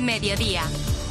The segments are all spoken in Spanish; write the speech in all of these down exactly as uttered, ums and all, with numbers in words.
Mediodía.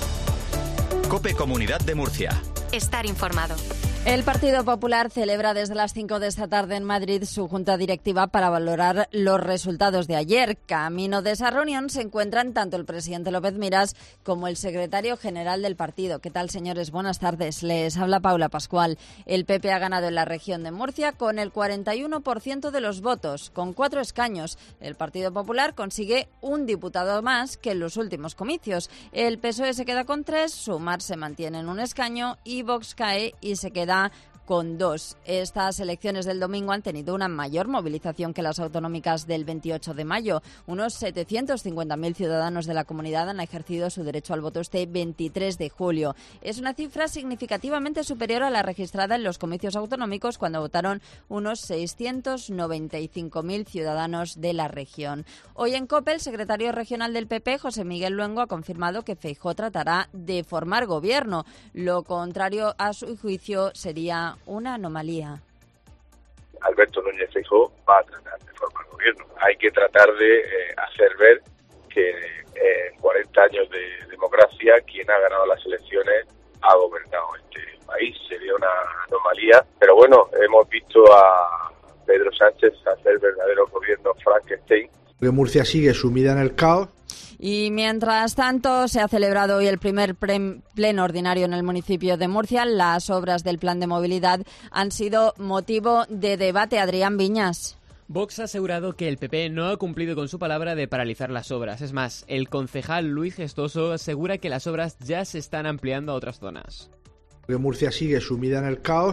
COPE Comunidad de Murcia. Estar informado. El Partido Popular celebra desde las cinco de esta tarde en Madrid su junta directiva para valorar los resultados de ayer. Camino de esa reunión se encuentran tanto el presidente López Miras como el secretario general del partido. ¿Qué tal, señores? Buenas tardes. Les habla Paula Pascual. El P P ha ganado en la región de Murcia con el cuarenta y uno por ciento de los votos, con cuatro escaños. El Partido Popular consigue un diputado más que en los últimos comicios. El P S O E se queda con tres, Sumar se mantiene en un escaño y Vox cae y se queda con dos. Estas elecciones del domingo han tenido una mayor movilización que las autonómicas del veintiocho de mayo. Unos setecientos cincuenta mil ciudadanos de la comunidad han ejercido su derecho al voto este veintitrés de julio. Es una cifra significativamente superior a la registrada en los comicios autonómicos, cuando votaron unos seiscientos noventa y cinco mil ciudadanos de la región. Hoy en COPE, el secretario regional del P P, José Miguel Luengo, ha confirmado que Feijóo tratará de formar gobierno. Lo contrario, a su juicio, sería una anomalía. Alberto Núñez Feijóo va a tratar de formar gobierno. Hay que tratar de eh, hacer ver que eh, en cuarenta años de democracia quien ha ganado las elecciones ha gobernado este país. Sería una anomalía, pero bueno, hemos visto a Pedro Sánchez hacer verdadero gobierno Frankenstein. Murcia sigue sumida en el caos. Y mientras tanto, se ha celebrado hoy el primer pleno ordinario en el municipio de Murcia. Las obras del plan de movilidad han sido motivo de debate. Adrián Viñas. Vox ha asegurado que el P P no ha cumplido con su palabra de paralizar las obras. Es más, el concejal Luis Gestoso asegura que las obras ya se están ampliando a otras zonas. Murcia sigue sumida en el caos,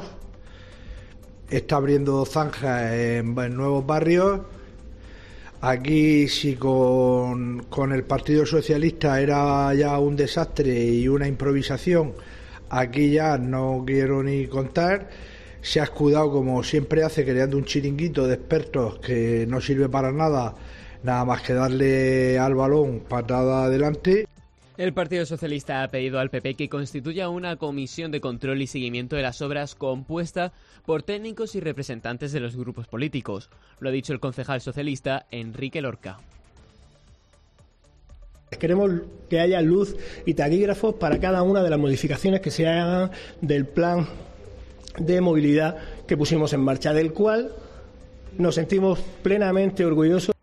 está abriendo zanjas en, en nuevos barrios. Aquí, si con, con el Partido Socialista era ya un desastre y una improvisación, aquí ya no quiero ni contar. Se ha escudado, como siempre hace, creando un chiringuito de expertos que no sirve para nada, nada más que darle al balón patada adelante. El Partido Socialista ha pedido al P P que constituya una comisión de control y seguimiento de las obras compuesta por técnicos y representantes de los grupos políticos. Lo ha dicho el concejal socialista Enrique Lorca. Queremos que haya luz y taquígrafos para cada una de las modificaciones que se hagan del plan de movilidad que pusimos en marcha, del cual nos sentimos plenamente orgullosos.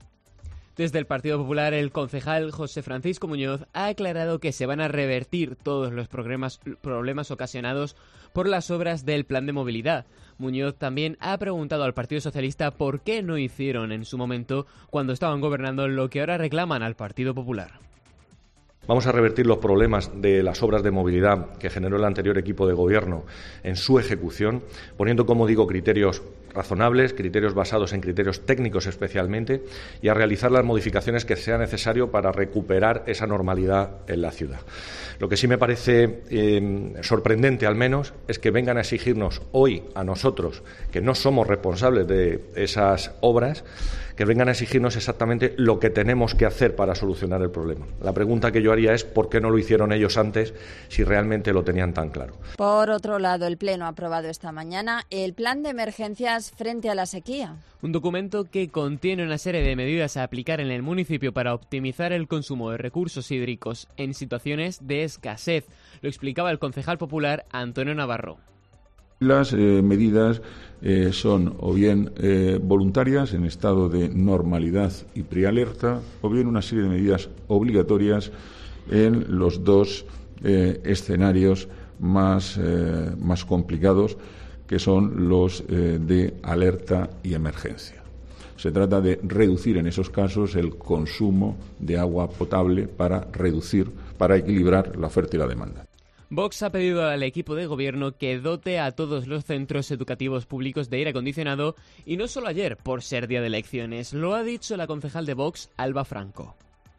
Desde el Partido Popular, el concejal José Francisco Muñoz ha aclarado que se van a revertir todos los problemas, problemas ocasionados por las obras del plan de movilidad. Muñoz también ha preguntado al Partido Socialista por qué no hicieron en su momento, cuando estaban gobernando, lo que ahora reclaman al Partido Popular. Vamos a revertir los problemas de las obras de movilidad que generó el anterior equipo de gobierno en su ejecución, poniendo, como digo, criterios razonables, criterios basados en criterios técnicos especialmente, y a realizar las modificaciones que sea necesario para recuperar esa normalidad en la ciudad. Lo que sí me parece eh, sorprendente, al menos, es que vengan a exigirnos hoy a nosotros, que no somos responsables de esas obras, que vengan a exigirnos exactamente lo que tenemos que hacer para solucionar el problema. La pregunta que yo haría es ¿por qué no lo hicieron ellos antes si realmente lo tenían tan claro? Por otro lado, el Pleno ha aprobado esta mañana el plan de emergencias frente a la sequía. Un documento que contiene una serie de medidas a aplicar en el municipio para optimizar el consumo de recursos hídricos en situaciones de escasez. Lo explicaba el concejal popular Antonio Navarro. Las eh, medidas eh, son o bien eh, voluntarias en estado de normalidad y prealerta, o bien una serie de medidas obligatorias en los dos eh, escenarios más, eh, más complicados, que son los eh, de alerta y emergencia. Se trata de reducir en esos casos el consumo de agua potable para reducir, para equilibrar la oferta y la demanda. Vox ha pedido al equipo de gobierno que dote a todos los centros educativos públicos de aire acondicionado, y no solo ayer, por ser día de elecciones. Lo ha dicho la concejal de Vox, Alba Franco.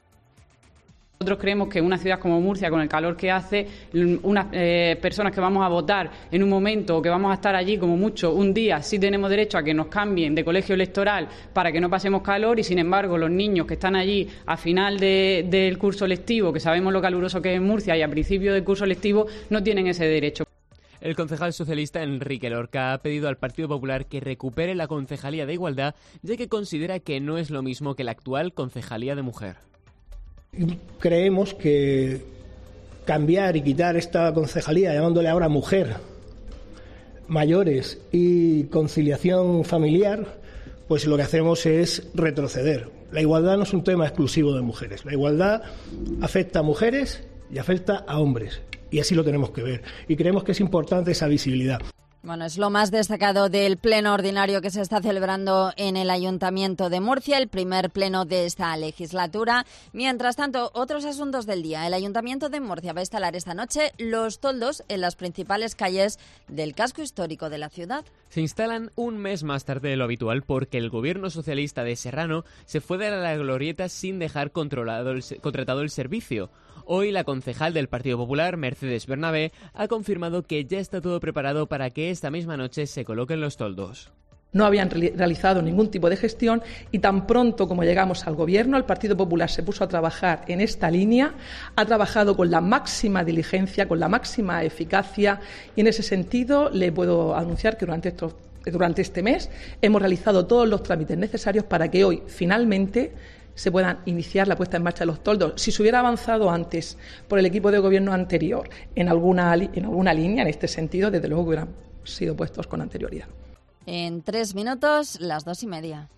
Nosotros creemos que una ciudad como Murcia, con el calor que hace, unas eh, personas que vamos a votar en un momento o que vamos a estar allí como mucho un día, sí tenemos derecho a que nos cambien de colegio electoral para que no pasemos calor, y sin embargo los niños que están allí a final de, del curso lectivo, que sabemos lo caluroso que es en Murcia, y a principio del curso lectivo, no tienen ese derecho. El concejal socialista Enrique Lorca ha pedido al Partido Popular que recupere la concejalía de Igualdad, ya que considera que no es lo mismo que la actual concejalía de Mujer. Creemos que cambiar y quitar esta concejalía, llamándole ahora mujer, mayores y conciliación familiar, pues lo que hacemos es retroceder. La igualdad no es un tema exclusivo de mujeres. La igualdad afecta a mujeres y afecta a hombres. Y así lo tenemos que ver. Y creemos que es importante esa visibilidad. Bueno, es lo más destacado del pleno ordinario que se está celebrando en el Ayuntamiento de Murcia, el primer pleno de esta legislatura. Mientras tanto, otros asuntos del día. El Ayuntamiento de Murcia va a instalar esta noche los toldos en las principales calles del casco histórico de la ciudad. Se instalan un mes más tarde de lo habitual porque el gobierno socialista de Serrano se fue de la glorieta sin dejar controlado el, contratado el servicio. Hoy la concejal del Partido Popular, Mercedes Bernabé, ha confirmado que ya está todo preparado para que esta misma noche se coloquen los toldos. No habían realizado ningún tipo de gestión y tan pronto como llegamos al Gobierno, el Partido Popular se puso a trabajar en esta línea, ha trabajado con la máxima diligencia, con la máxima eficacia y en ese sentido le puedo anunciar que durante estos durante este mes hemos realizado todos los trámites necesarios para que hoy finalmente se puedan iniciar la puesta en marcha de los toldos. Si se hubiera avanzado antes por el equipo de gobierno anterior en alguna, en alguna línea en este sentido, desde luego que hubieran sido puestos con anterioridad. En tres minutos, las dos y media.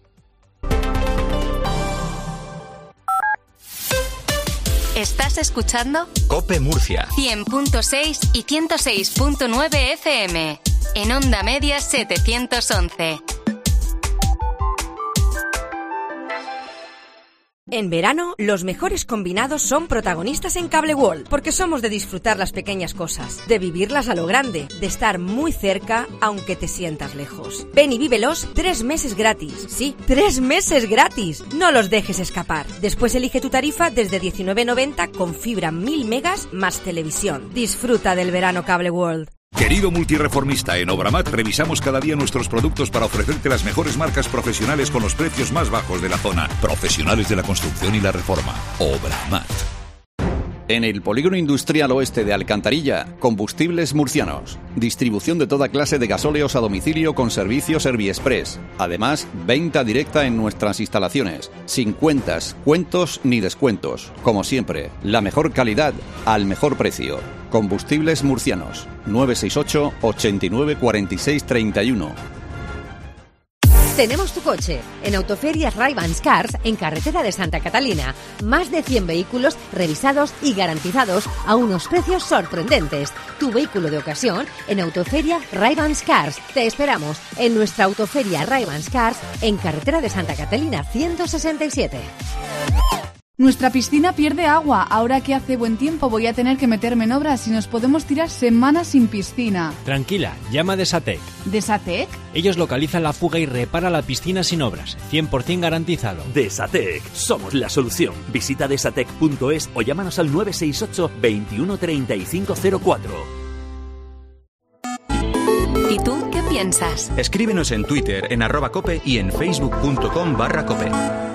¿Estás escuchando? COPE Murcia. cien punto seis y ciento seis punto nueve F M. En Onda Media setecientos once. En verano, los mejores combinados son protagonistas en Cable World, porque somos de disfrutar las pequeñas cosas, de vivirlas a lo grande, de estar muy cerca aunque te sientas lejos. Ven y vívelos tres meses gratis. Sí, tres meses gratis. No los dejes escapar. Después elige tu tarifa desde diecinueve noventa con fibra mil megas más televisión. Disfruta del verano Cable World. Querido multireformista, en Obramat revisamos cada día nuestros productos para ofrecerte las mejores marcas profesionales con los precios más bajos de la zona. Profesionales de la construcción y la reforma. Obramat. En el Polígono Industrial Oeste de Alcantarilla, Combustibles Murcianos. Distribución de toda clase de gasóleos a domicilio con servicio Serviexpress. Además, venta directa en nuestras instalaciones. Sin cuentas, cuentos ni descuentos. Como siempre, la mejor calidad al mejor precio. Combustibles Murcianos. nueve seis ocho, ochenta y nueve, cuarenta y seis, treinta y uno. Tenemos tu coche. En Autoferias Ray-Bans Cars, en carretera de Santa Catalina. Más de cien vehículos revisados y garantizados a unos precios sorprendentes. Tu vehículo de ocasión en Autoferias Ray-Bans Cars. Te esperamos en nuestra Autoferia Ray-Bans Cars, en carretera de Santa Catalina ciento sesenta y siete. Nuestra piscina pierde agua. Ahora que hace buen tiempo voy a tener que meterme en obras y nos podemos tirar semanas sin piscina. Tranquila, llama a Desatec. ¿Desatec? Ellos localizan la fuga y reparan la piscina sin obras. cien por ciento garantizado. Desatec. Somos la solución. Visita desatec punto es o llámanos al nueve seis ocho, veintiuno, treinta y cinco cero cuatro. ¿Y tú qué piensas? Escríbenos en Twitter, en arroba cope y en facebook punto com barra cope.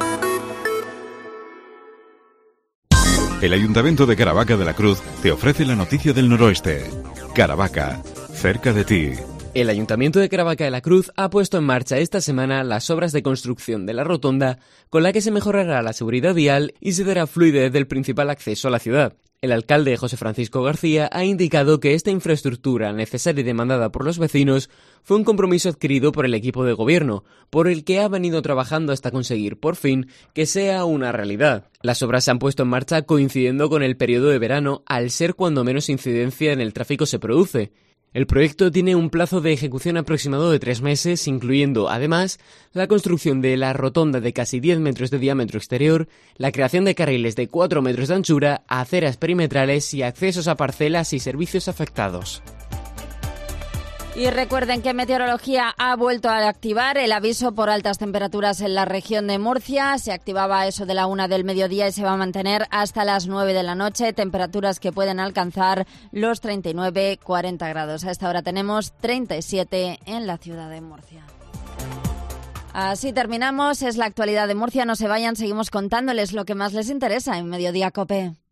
El Ayuntamiento de Caravaca de la Cruz te ofrece la noticia del noroeste. Caravaca, cerca de ti. El Ayuntamiento de Caravaca de la Cruz ha puesto en marcha esta semana las obras de construcción de la rotonda, con la que se mejorará la seguridad vial y se dará fluidez del principal acceso a la ciudad. El alcalde José Francisco García ha indicado que esta infraestructura necesaria y demandada por los vecinos fue un compromiso adquirido por el equipo de gobierno, por el que ha venido trabajando hasta conseguir, por fin, que sea una realidad. Las obras se han puesto en marcha coincidiendo con el periodo de verano, al ser cuando menos incidencia en el tráfico se produce. El proyecto tiene un plazo de ejecución aproximado de tres meses, incluyendo, además, la construcción de la rotonda de casi diez metros de diámetro exterior, la creación de carriles de cuatro metros de anchura, aceras perimetrales y accesos a parcelas y servicios afectados. Y recuerden que Meteorología ha vuelto a activar el aviso por altas temperaturas en la región de Murcia. Se activaba a eso de la una del mediodía y se va a mantener hasta las nueve de la noche. Temperaturas que pueden alcanzar los treinta y nueve a cuarenta grados. A esta hora tenemos treinta y siete en la ciudad de Murcia. Así terminamos. Es la actualidad de Murcia. No se vayan, seguimos contándoles lo que más les interesa en Mediodía COPE.